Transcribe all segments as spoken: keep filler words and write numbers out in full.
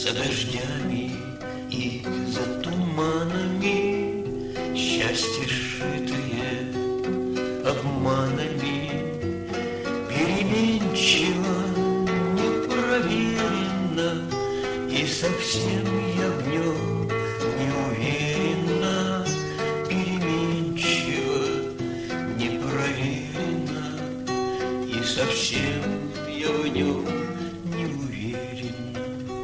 За дождями и за туманами, счастье, сшитое обманами, переменчиво, непроверенно, и совсем я в нем не уверена. Переменчиво, непроверенно, и совсем я в нем не уверена.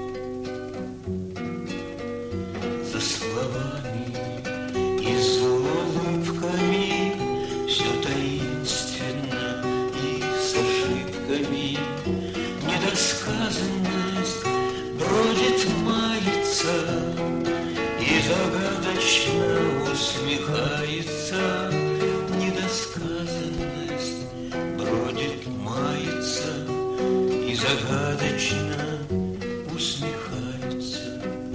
За словами и за улыбками все таинственно и с ошибками. Недосказанность бродит, мается и загадочно усмехается. Недосказанность бродит, мается и загадочно усмехается.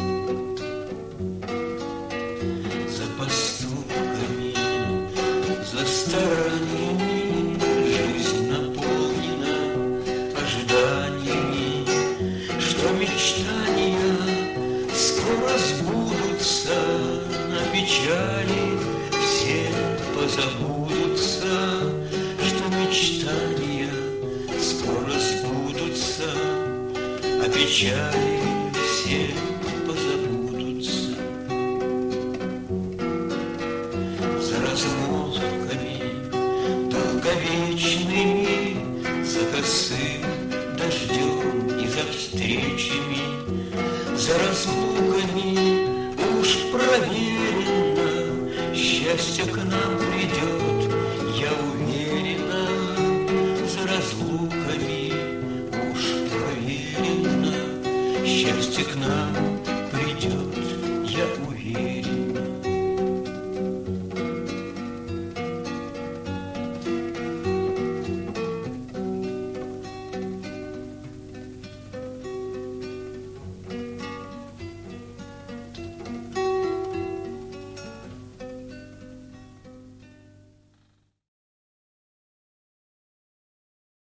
За поступками, за стараниями жизнь наполнена ожиданиями, что мечтания скоро сбудутся, на печали все позабудутся, что мечтания скоро сбудутся, а печали все позабудутся. За размолвками долговечными, за косым дождем и за встречами, за разлуками уж проверено, счастье к нам придет, я уверена. За разлуками уж проверено, счастье к нам